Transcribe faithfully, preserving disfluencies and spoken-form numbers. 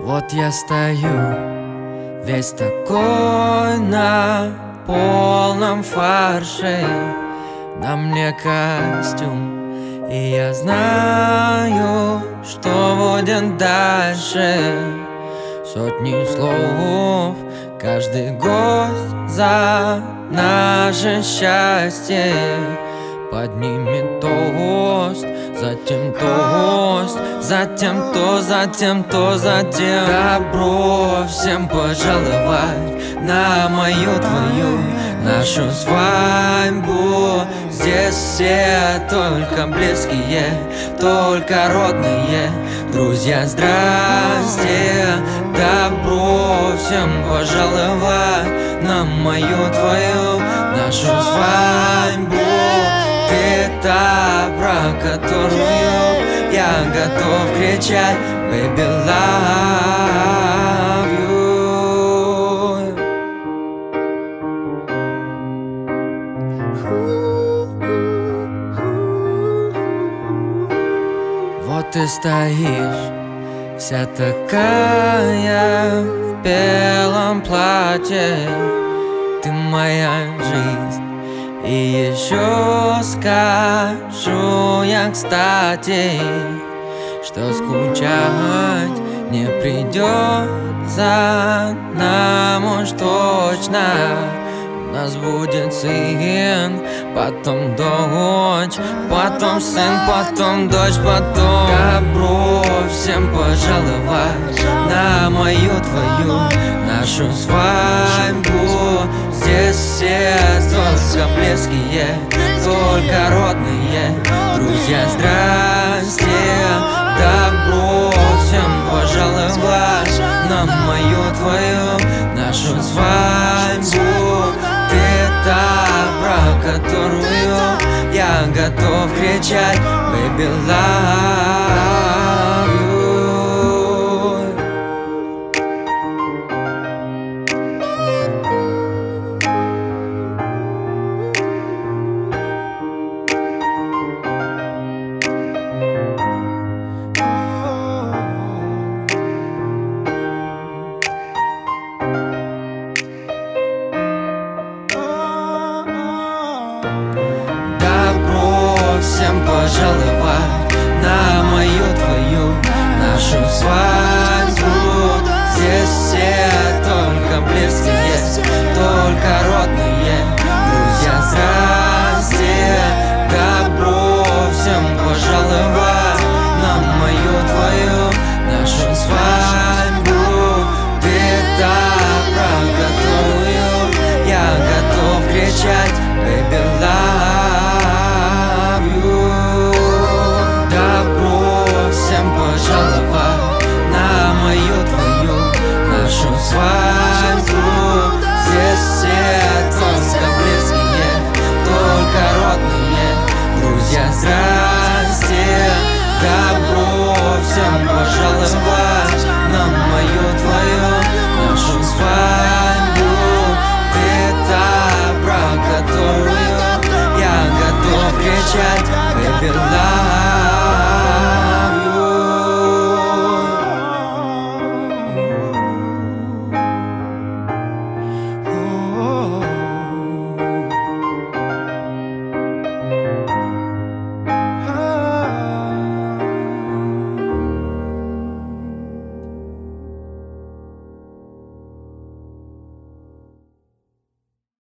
Вот я стою, весь такой на полном фарше. На мне костюм, и я знаю, что будет дальше. Сотни слов, каждый гость за наше счастье. Поднимет тост, затем тост, затем то, затем то, затем добро всем пожаловать на мою твою нашу свадьбу. Здесь все только близкие, только родные друзья. Здрасте, добро всем пожаловать на мою твою нашу свадьбу. Ты та, про которую я готов кричать Baby, love you. Вот ты стоишь, вся такая в белом платье. Ты моя жизнь. И еще скажу я, кстати, что скучать не придется нам уж точно. У нас будет сын, потом дочь, потом сын, потом дочь, потом добро всем пожаловать на мою твою нашу свадьбу. Здесь все только близкие, только родные друзья. Здрасте, добро всем пожаловать на мою твою нашу свадьбу. Ты та, про которую я готов кричать Baby, love you. Всем пожаловать на мою твою нашу свадьбу.